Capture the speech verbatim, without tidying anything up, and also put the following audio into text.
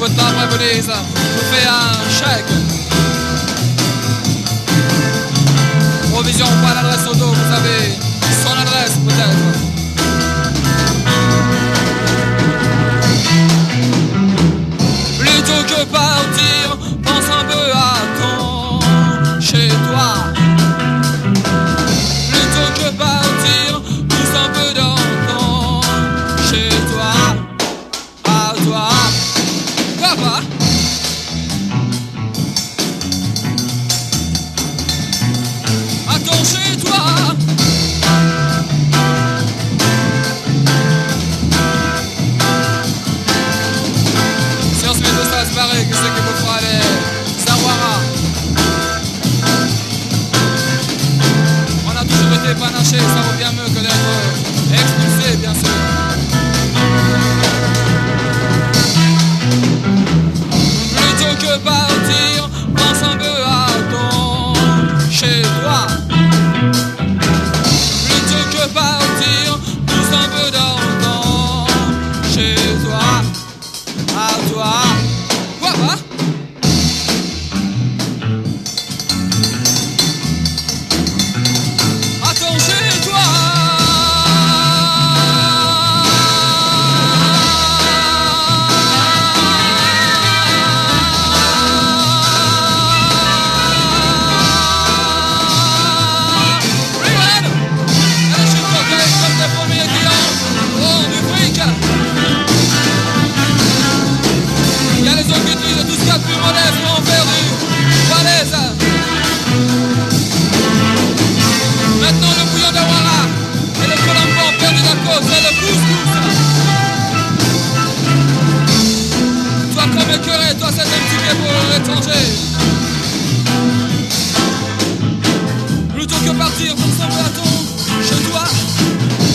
peu de temps après Venise, vous fais un chèque. Provision, pas l'adresse auto, vous avez son adresse peut-être. Plutôt que partir, pense un peu à ton chez toi. Plutôt que partir, pousse un peu dans ton chez toi. À toi. Papa. À ton chez toi. Si on se met de ça à se barrer, qu'est-ce que vous fera les Sawara? On a toujours été panaché, ça vaut bien mieux que d'être expulsé, bien sûr. Plutôt que partir, pense un peu à ton chez toi. Plutôt que partir, pousse un peu dans ton chez toi. À toi. Voilà. À ton chez toi. Rewind. Allez, je suis bloqué comme tes premiers clients. Oh, du fric. Il y a les autres qui utilisent tout ce qu'il y a de plus modeste pour en faire du falaise. Maintenant le bouillon de Wara et le colombo perdu d'Arcos et le couscous. Toi comme écœuré, toi c'est un petit pied pour l'étranger. Plutôt que partir pour s'en à ton chez toi.